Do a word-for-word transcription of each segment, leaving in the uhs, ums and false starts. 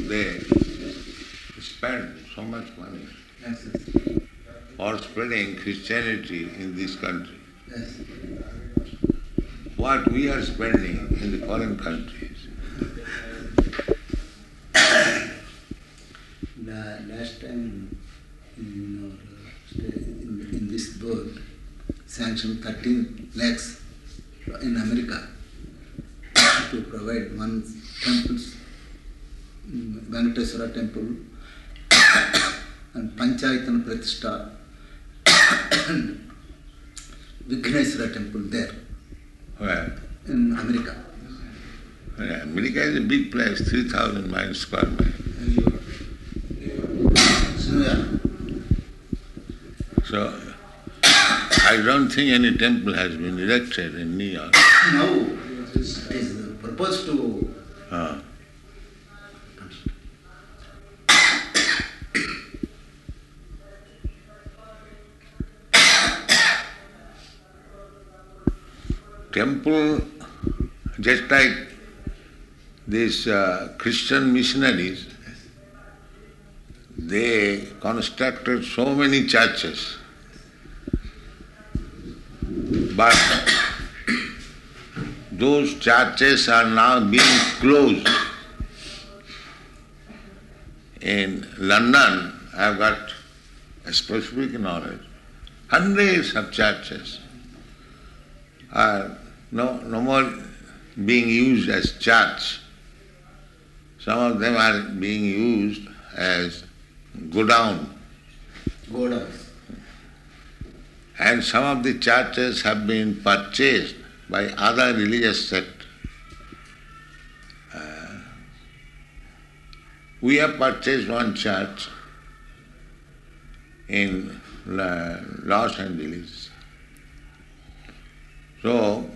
they spend so much money Yes, yes. for spreading Christianity in this country. Yes. What we are spending in the foreign countries. La- last time in, our, in, in this board sanctioned thirteen lakhs in America to provide one temples, Venkateswara temple and Panchayatana Pratishtha and Vigneswara temple there. Where? In America. Yeah, America is a big place, three thousand miles square mile. So, yeah. So, I don't think any temple has been erected in New York. Now it is proposed to Uh, temple, just like these uh, Christian missionaries, they constructed so many churches, but those churches are now being closed. In London, I have got a specific knowledge. Hundreds of churches are no, no more being used as church. Some of them are being used as godown. Godowns. And some of the churches have been purchased by other religious sects. Uh, we have purchased one church in La- Los Angeles. So,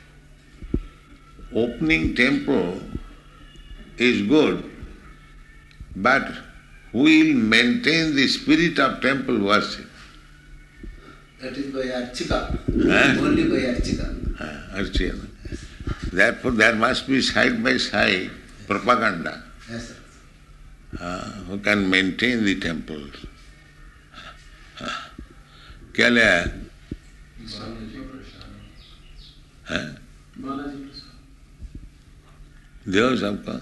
opening temple is good, but we will maintain the spirit of temple worship. That is by Archika. Eh? Only by Archika. Uh, Archana. Therefore, there must be side by side propaganda Yes, sir. uh, who can maintain the temples. Uh, क्या ले आया? हैं? दो सबका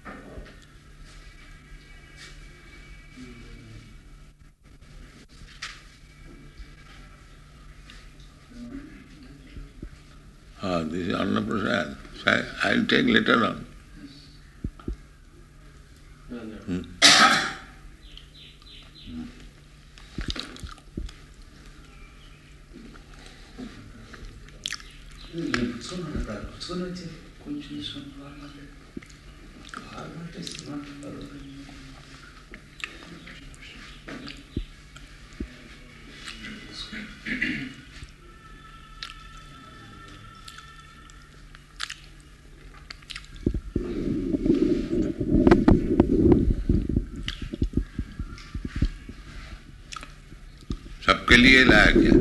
हाँ, this is Anna Prasad. I'll take later on. Hmm. सबके लिए लाया गया.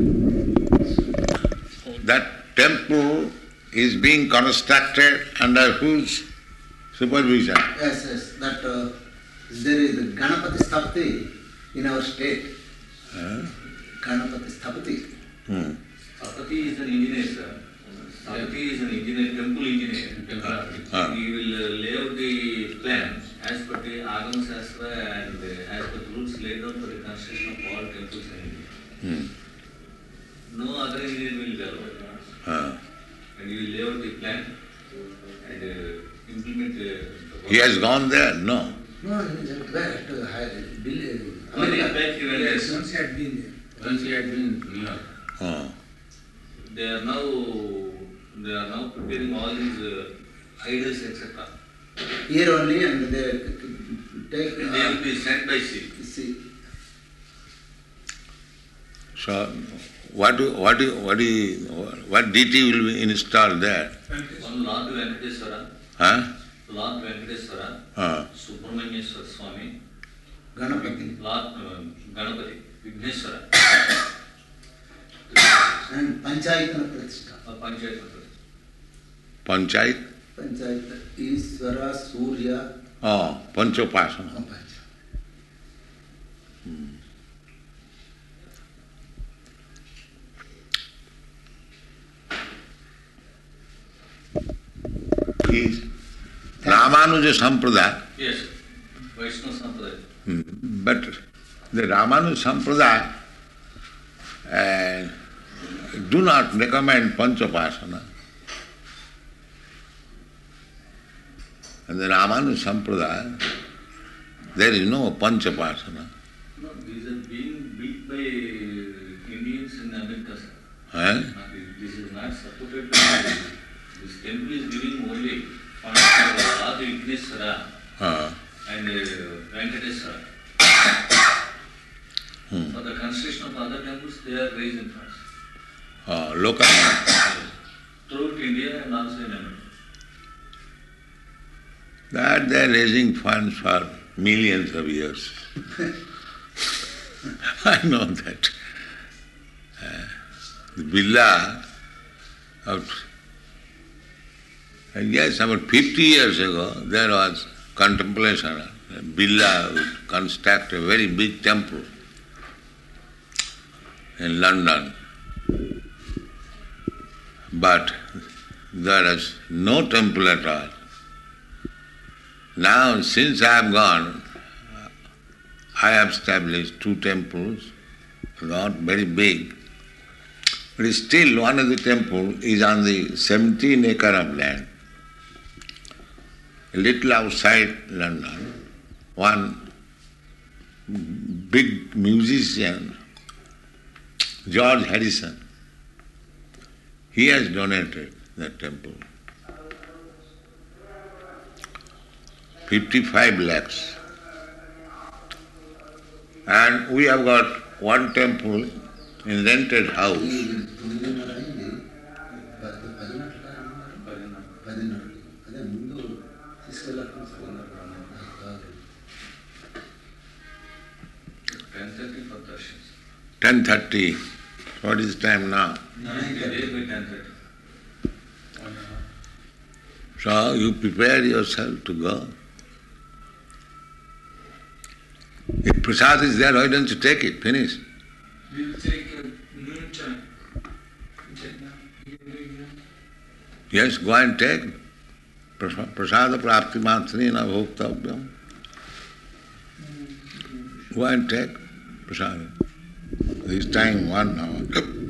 That temple is being constructed under whose supervision? Yes, yes. That uh, there is Ganapati Sthapati in our state. Huh? Ganapati Sthapati. Hmm. Sthapati is an engineer, sir. Sthapati is an engineer, temple engineer. Temple architect. Ah. He will uh, lay out the plans as per the Agama Shastra and uh, as per the rules laid down for the construction of all temples in India. Hmm. No other engineer will go. Ah. And he will lay out the plan and uh, implement the... He has gone there? No. No, just back to high, Bill, Only America. back he went there. Yes, once he had been there. Once he had been in New York. Oh. They are now they are now preparing all these uh, idols, et cetera. Here only, and they take. And they will be sent by sea. See, So, what do, what do, what do you, what deity will be installed there? One Lord Venkateswara, Huh? Lord Venkateswara, Ah. Subramanyeswara Swami, Ganapati. Lord uh, Ganapati, Vigneswara, And Panchayatana Pratishtha. uh, Panchayatana. Panchayat? Panchayatana, Iswara, Surya, Oh, Panchopasana. Oh, Pancha. Is Ramanuja Sampradaya. Yes, Vaishnava Sampradaya. Hmm. But the Ramanuja Sampradaya uh, do not recommend Panchopasana. And the Ramanuja Sampradaya, there is no Panchopasana. No, these are being built by Indians in America, sir. Eh? This is not supported by, this temple is giving only funds for Adi Vigneswara Uh, and uh, Venkateswara. hmm. For the construction of other temples, they are raising funds. uh, local. Throughout India and also in America. That they are raising funds for millions of years. I know that. Uh, the villa of, I guess about fifty years ago, there was contemplation. A villa would construct a very big temple in London. But there is no temple at all. Now, since I have gone, I have established two temples, not very big, but still one of the temples is on the seventeen acre of land, a little outside London. One big musician, George Harrison, he has donated that temple. fifty-five lakhs. And we have got one temple in rented house. ten thirty for darshans. ten thirty. What is time now? nine thirty by ten thirty. So you prepare yourself to go. If prasad is there, why don't you take it? Finish. We will take a noon time. Take now. You can do it now. Yes, go and take. Prasada prapti matrina bhoktavyam. Go and take prasad. This time one hour.